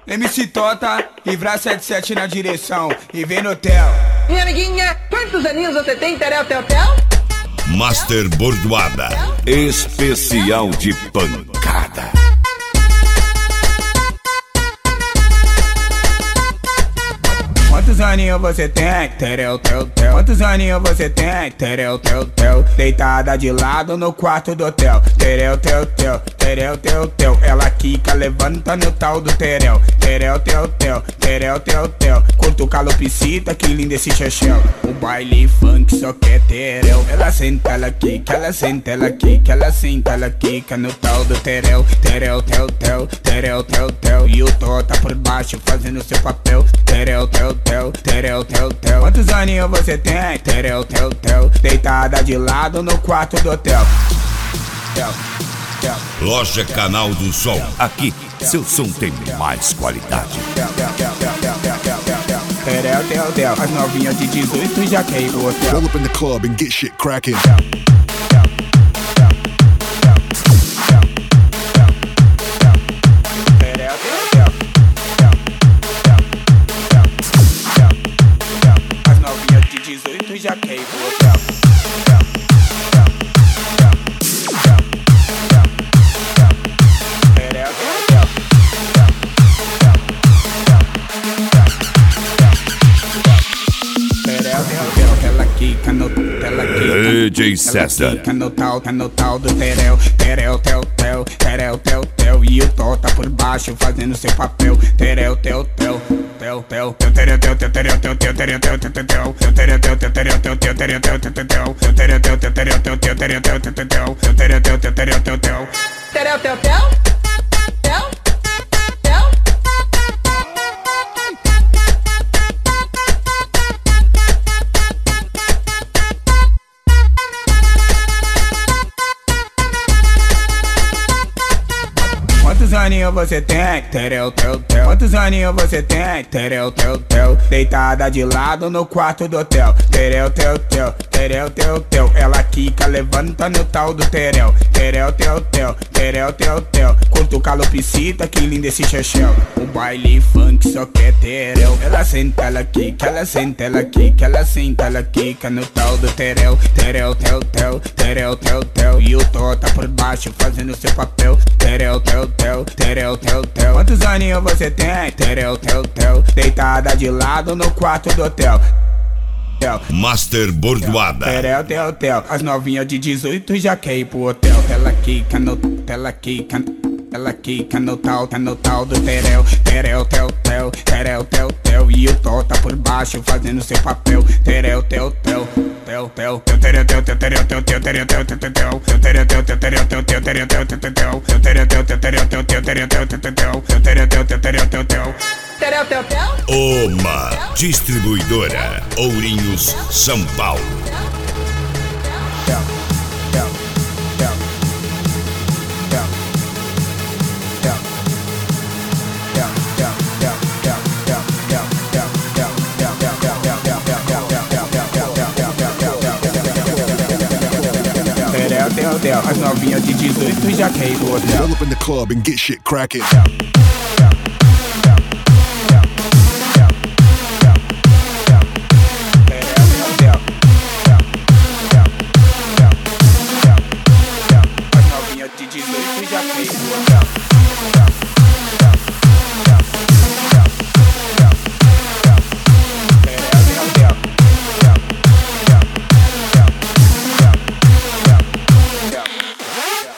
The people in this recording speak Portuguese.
MC Tota e Vra 77 na direção e vem no hotel. Minha amiguinha, quantos aninhos você tem, Terel, tel? Master Bordoada, especial de pancada. Quantos aninhos você tem? Terel, tel. Quantos aninhos você tem? Terel, tel. Deitada de lado no quarto do hotel. Terel, tel. Terel, tel. Ela quica, levanta no tal do Terel. Terel, tel. Curto calopsita, que lindo esse chachel. O baile funk só quer Terel. Ela senta, ela quica, ela senta, ela quica, ela senta, ela quica no tal do Terel. Terel, tel. E o Tota por baixo fazendo seu papel. Terel, tel. Quantos aninhos você tem? Terel, deitada de lado no quarto do hotel. Loja Canal do Sol, aqui seu som tem mais qualidade. Terel, as novinhas de 18 já quer ir pro hotel. Roll up in the club and get shit cracking. As novinhas de 18 já quer ir pro hotel. DJ César. Ela quica no tal do Terel. Terel. E o Tota por baixo fazendo seu papel. Terel. Quantos aninhos você tem? Terel. Quantos aninhos você tem? Terel. Deitada de lado no quarto do hotel. Terel. Ela quica, levanta no tal do Terel. Terel. Curto calopsita, que lindo esse chachel. O baile funk só quer Terel. Ela senta, ela quica, ela senta, ela quica, ela senta, ela quica no tal do Terel. Terel. E o Tota por baixo fazendo seu papel. Terel. Quantos aninhos você tem? Terel. Deitada de lado no quarto do hotel. Master Bordoada. Terel. As novinhas de 18 já quer ir pro hotel. Ela quica no tal do Terel. Terel. E o Tota por baixo fazendo seu papel. Terel. Oma Distribuidora, Ourinhos, São Paulo. Terel. As novinhas de 18 já quer ir pro hotel. Roll up in the club and get shit cracking.